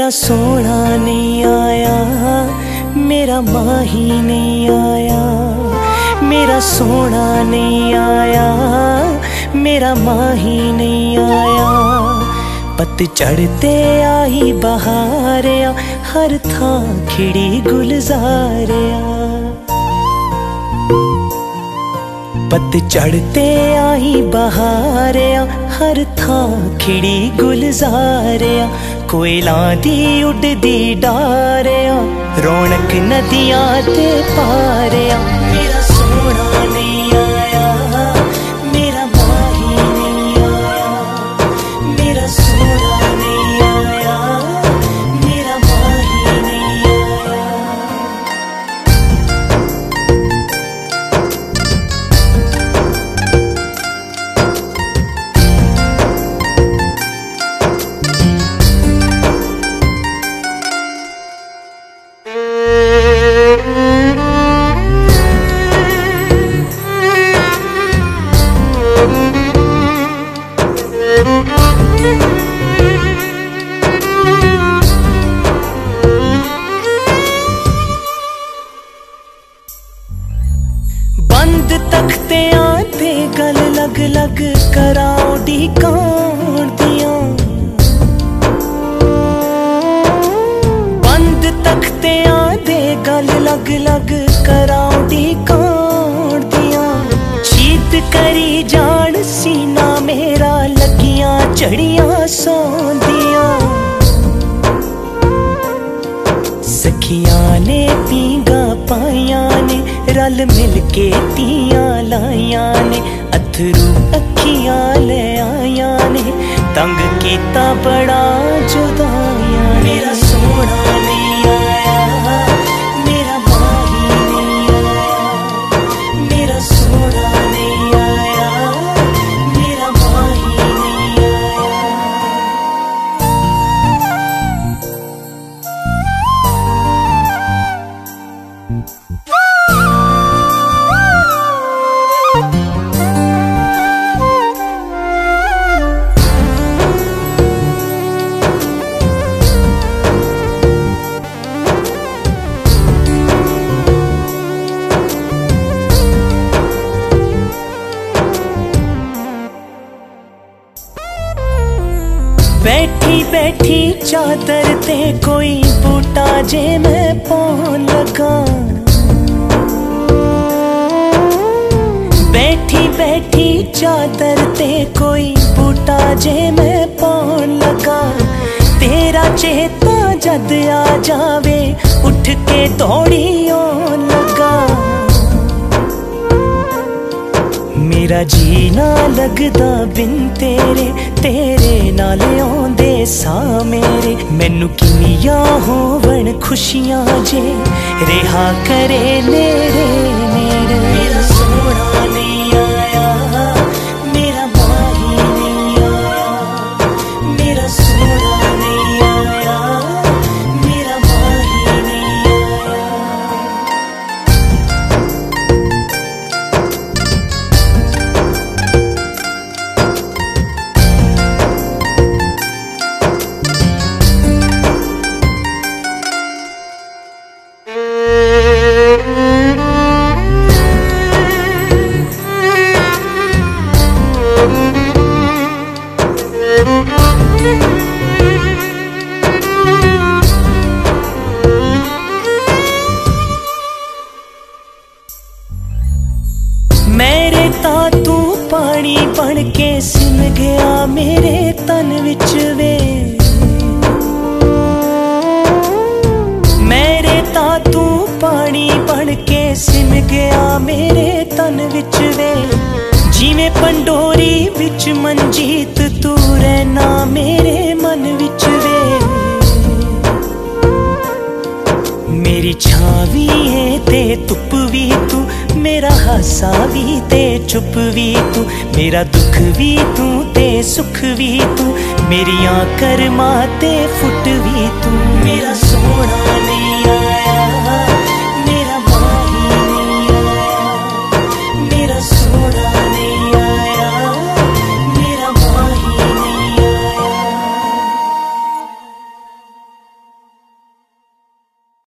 सोना नहीं आया, मेरा माही नहीं आया। मेरा सोना नहीं आया, मेरा माही नहीं आया। पतझड़ ते आई बहारिया, हर थां खिड़ी गुलजारिया। पतझड़ ते आई बहारिया, हर थां खिड़ी गुलजारिया। कोयलां दी उड़दी डारिया, रौनक नदियां ते पारिया। मेरा सोना नहीं आया, मेरा माही नहीं आया। मेरा सोना नहीं आया, मेरा माही नहीं आया। बंद तख्तियां ते गल लग लग कराओ ढीकां दियां। बंद तख्तियां ते गल लग लग कराओ ढीकां दियां। शीत करी जान सीना मेरा, लगियां चढ़ियां सौंदियां। सखियां ने पींगा पाइयां ने, रल मिल के तियां लाइयां ने। अथरू अखियां ले आइयां ने, तंग कीता बड़ा जुदाइयां। मेरा सोना नहीं आया, मेरा माही नहीं आया। मेरा सोना नहीं आया, मेरा माही नहीं आया। बैठी बैठी चादर ते कोई बूटा जे मैं पौन लगा। बैठी बैठी चादर ते कोई बूटा जे मैं पौन लगा। तेरा चेता जद आ जावे, उठ के दौड़ी आन लगा। मेरा जीना लगदा बिन तेरे, तेरे नाल आउंदे सा मेरे। मैनू किन्नियां होवन खुशियां जे, रेहा करे नेड़े नेड़े। मेरा सोना नहीं आया, मेरा माही नहीं आया। मेरा सोना नहीं आया, मेरा माही नहीं आया। मेरे ता तू पानी बन के सिम गया मेरे तन विच वे। मेरे ता तू पानी बन के सिम गया मेरे तन विच वे। जिवें पंडोरी विच मंजीत तू रहना मेरे मन विच वे। मेरी छां भी है ते धुप भी तू, मेरा हासा भी ते चुप भी तू। मेरा दुख भी तू ते सुख भी तू, मेरियां करमां ते फुट